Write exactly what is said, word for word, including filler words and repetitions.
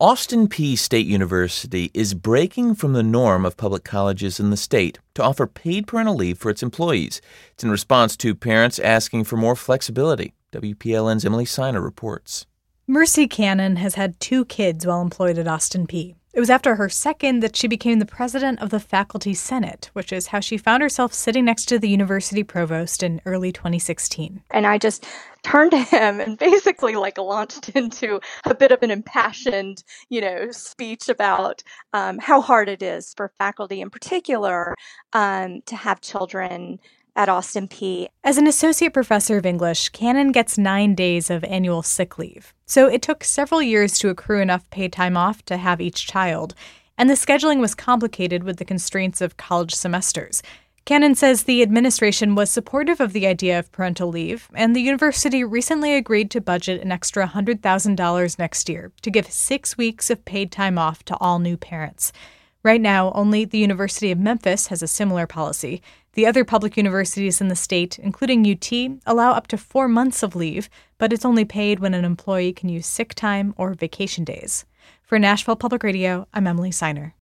Austin Peay State University is breaking from the norm of public colleges in the state to offer paid parental leave for its employees. It's in response to parents asking for more flexibility. W P L N's Emily Siner reports. Mercy Cannon has had two kids while employed at Austin Peay. It was after her second that she became the president of the Faculty Senate, which is how she found herself sitting next to the university provost in early twenty sixteen. And I just turned to him and basically like launched into a bit of an impassioned, you know, speech about um, how hard it is for faculty in particular um, to have children at Austin Peay. As an associate professor of English, Cannon gets nine days of annual sick leave. So it took several years to accrue enough paid time off to have each child. And the scheduling was complicated with the constraints of college semesters. Cannon says the administration was supportive of the idea of parental leave, and the university recently agreed to budget an extra one hundred thousand dollars next year to give six weeks of paid time off to all new parents. Right now, only the University of Memphis has a similar policy. The other public universities in the state, including U T, allow up to four months of leave, but it's only paid when an employee can use sick time or vacation days. For Nashville Public Radio, I'm Emily Siner.